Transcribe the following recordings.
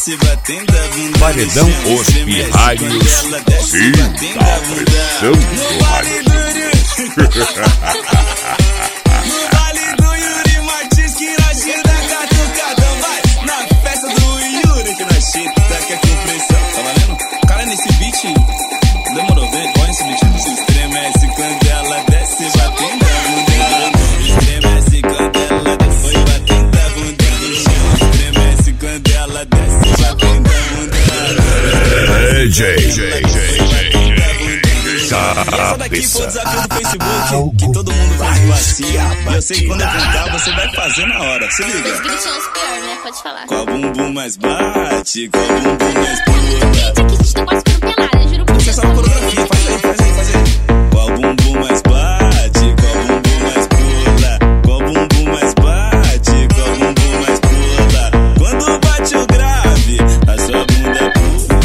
desce batendo a bunda. Paredão Os Pirralhos e a pressão do rádio. No vale do Yuri Martins que nós tira catucadão. Vai na festa do Yuri que nós tira que é com pressão. Tá valendo? Cara, nesse beat demorou, vem, olha esse beat. Se estremece quando ela desce batendo a bunda. Estremece quando ela desce batendo a bunda no chão. Estremece quando ela desce batendo a bunda. Essa daqui foi o desafio do Facebook, que todo mundo faz assim. E eu sei que quando eu cantar, você vai fazer na hora. Se liga. Os gritinhos pior, né? Pode falar. Qual bumbum mais bate, qual bumbum mais pula. Gente, aqui a gente não gosta de pelada, eu juro por Puxa Deus. essa coreografia, faz aí. Qual bumbum mais bate, qual bumbum mais pula. Qual bumbum mais bate, qual bumbum mais pula. Quando bate o grave, a sua bunda pula.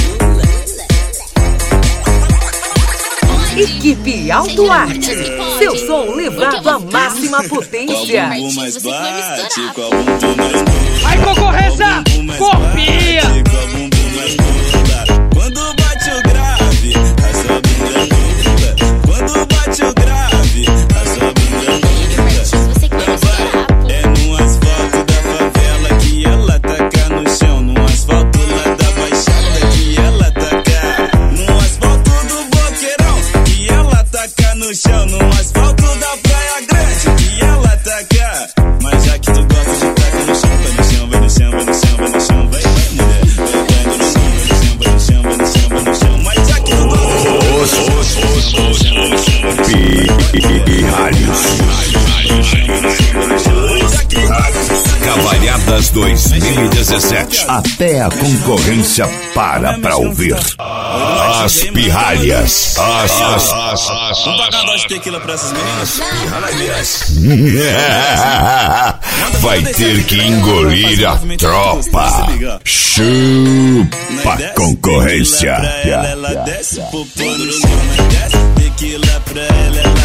Equipe Alto Arte. Seu som levado à máxima potência. Qual bumbum mais bate, qual bumbum mais pula. Ai, concorrência! Copia! Qual bumbum mais pula. Quando bate o grave, a sua bunda pula. Quando bate o grave, a sua bunda pula. É no asfalto da favela que ela taca no chão. No asfalto lá da Baixada que ela taca. No asfalto do Boqueirão que ela taca no chão. No asfalto da Praia Grande que ela taca. Mas já que tu gosta de tacar no chão, vai no chão, vai no chão, vai no chão, vai no chão, vai, vai, mulher. Vai no chão, vai no chão, vai no chão, vai no chão, vai no chão. Mas já que tu Cavalhadas 2017. Até a concorrência para pra ouvir. As Pirralhas. Vamos pagar uma dose de tequila pra essas meninas? Vai ter que engolir a tropa. Chupa concorrência. Ela desce, popô no chão, desce tequila pra ela.